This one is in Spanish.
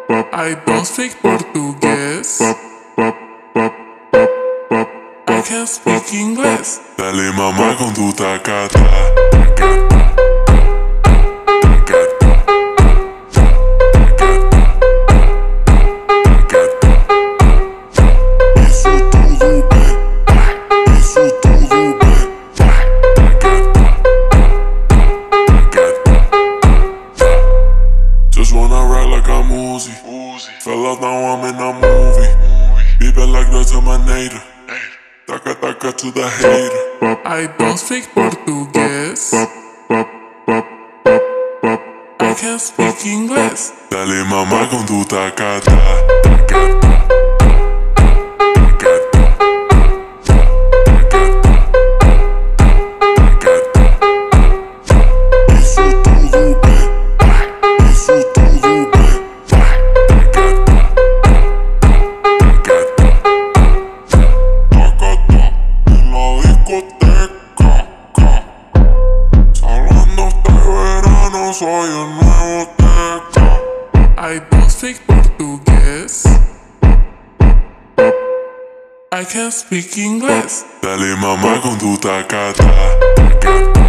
I don't speak portugués. I can speak English. Dale mamá con tu tacata. Isso tudo bem, isso tudo bem. Just wanna ride like I'm Uzi. Fell out, now I'm in a movie. People like that Terminator. Taka taka to the hater. I don't speak portugués. I can speak English. Dale mamá con tu tacata. Isso tudo bem, isso tudo bem. Tacata en la discoteca. Salando este verano soy el nuevo Teca. I don't speak portugués. I can speak English. Dale mamá con tu tacata.